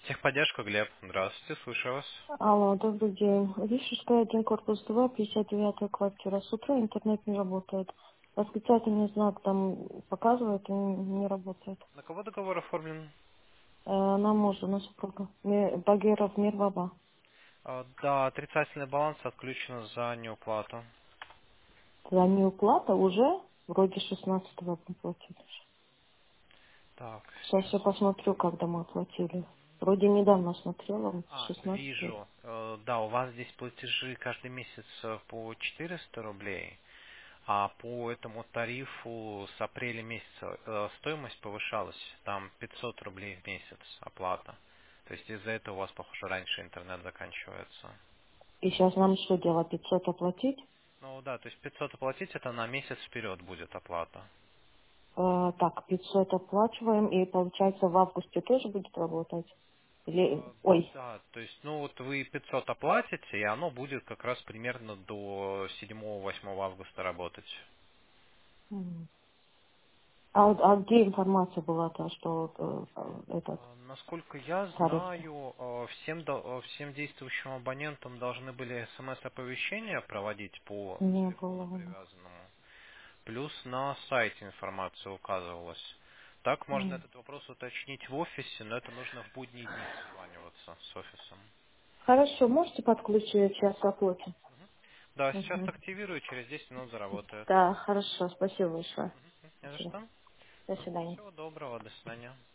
Техподдержка, Глеб. Здравствуйте, слушаю вас. Алло, добрый день. Вижу, что один корпус 2, 59-я квартира. С утра интернет не работает. Восклицательный знак там показывает и не работает. На кого договор оформлен? На мужа, на супруга. Багиров Мирбаба. Да, отрицательный баланс отключен за неуплату. За неуплата уже вроде 16-го оплатили. Так, Сейчас сейчас. я посмотрю, когда мы оплатили. Вроде недавно смотрела, шестнадцатого. Вижу. Да, у вас здесь платежи каждый месяц по 400 рублей, а по этому тарифу с апреля месяца стоимость повышалась, там 500 рублей в месяц оплата. То есть из-за этого у вас, похоже, раньше интернет заканчивается. И сейчас нам что делать, 500 оплатить? Ну да, то есть 500 оплатить, это на месяц вперед будет оплата. Так, 500 оплачиваем, и получается в августе тоже будет работать? Или, Э, ой, Да, то есть, ну вот вы 500 оплатите, и оно будет как раз примерно до 7-8 августа работать. м. А где информация была-то, что этот Насколько я тариф знаю, всем действующим абонентам должны были смс-оповещения проводить по не телефону было? привязанному. Плюс на сайте информация указывалась. Так можно М. этот вопрос уточнить в офисе, но это нужно в будние дни созваниваться с офисом. Хорошо, можете подключить, сейчас оплатим. Да, сейчас Мгм. активирую, через 10 минут заработает. Да, хорошо, спасибо большое. Не за что. До свидания. Всего доброго, до свидания.